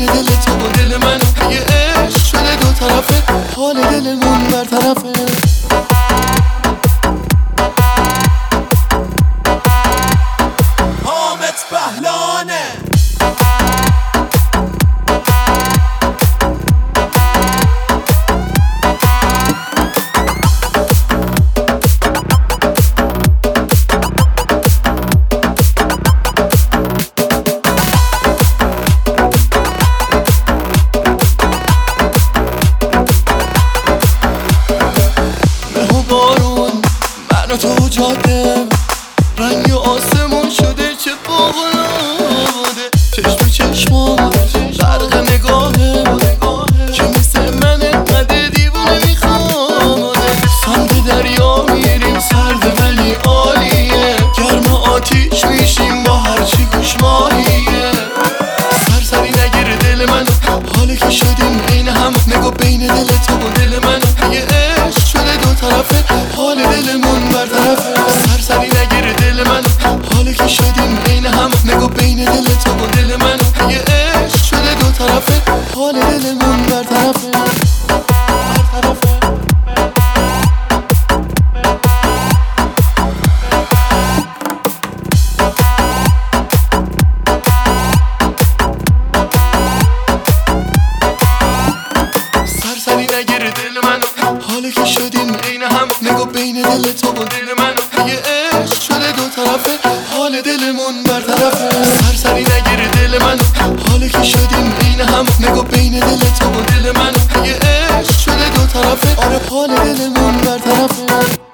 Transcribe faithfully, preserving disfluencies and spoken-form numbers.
دل تو و دل منو یه عشق شده دو طرفه، حال دلمون برطرفه. حامد بهلانه بارون من و تو جاده، رنگ آسمون شده چه باغلاده، چشم چشمان برق نگاهه که مثل من انقدر دیوونه میخواد. سمت دریا میریم سرد ولی عالیه، گرم آتیش میشیم با هرچی گوش ماهیه. سرسری نگیره دل منو، حالی که شدیم بین هم، نگو بین دل تو و دل منو یه عشق شده دو طرفه، حال دلمون برطرفه. سرسری نگیره دل منو، حالی که شدیم بین هم، نگو بین دل تو و دل منو یه عشق شده دو طرفه، حال دلمون برطرفه برطرفه. سرسری نگیره دل منو، حالی که شدیم عین هم، نگو بین دل تو و دل منو یه عشق شده دو طرفه، حال دلمون برطرفه. سرسری نگیره دل منو، حالی که شدیم عین هم، نگو بین دل تو و دل منو یه عشق شده دو طرفه، آره حال دلمون برطرفه.